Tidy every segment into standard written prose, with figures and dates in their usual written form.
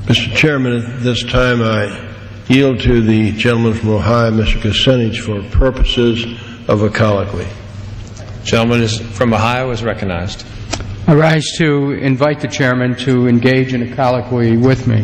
Mr. Chairman, at this time I yield to the gentleman from Ohio, Mr. Kucinich, for purposes of a colloquy. Gentleman from Ohio is recognized. I rise to invite the chairman to engage in a colloquy with me.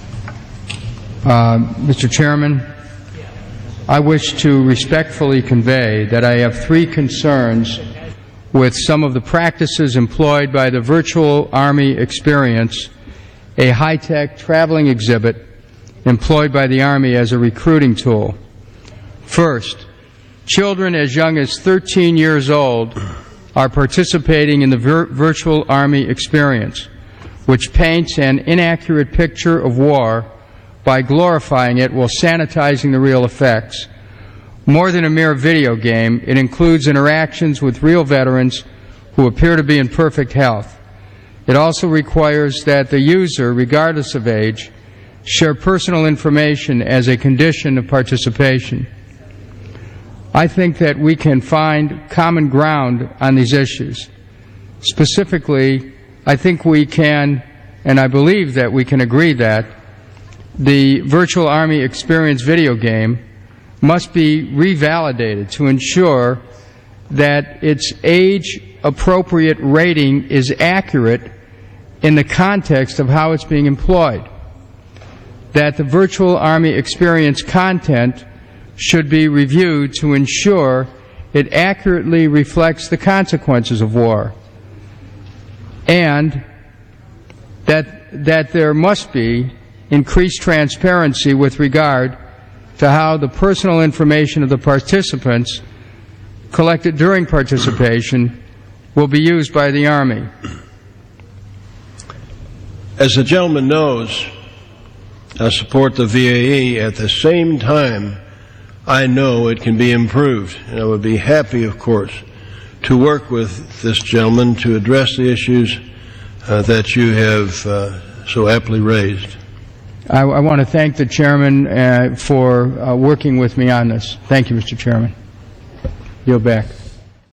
Mr. Chairman, I wish to respectfully convey that I have three concerns with some of the practices employed by the Virtual Army Experience, a high-tech traveling exhibit employed by the Army as a recruiting tool. First, children as young as 13 years old are participating in the Virtual Army Experience, which paints an inaccurate picture of war by glorifying it while sanitizing the real effects. More than a mere video game, it includes interactions with real veterans who appear to be in perfect health. It also requires that the user, regardless of age, share personal information as a condition of participation. I think that we can find common ground on these issues. Specifically, I think we can, and I believe that we can agree that the Virtual Army Experience video game must be revalidated to ensure that its age-appropriate rating is accurate in the context of how it's being employed, that the Virtual Army Experience content should be reviewed to ensure it accurately reflects the consequences of war, and that there must be increased transparency with regard to how the personal information of the participants collected during participation will be used by the Army. As the gentleman knows, I support the VAE. At the same time, I know it can be improved, and I would be happy, of course, to work with this gentleman to address the issues that you have so aptly raised. I want to thank the chairman for working with me on this. Thank you, Mr. Chairman. Yield back.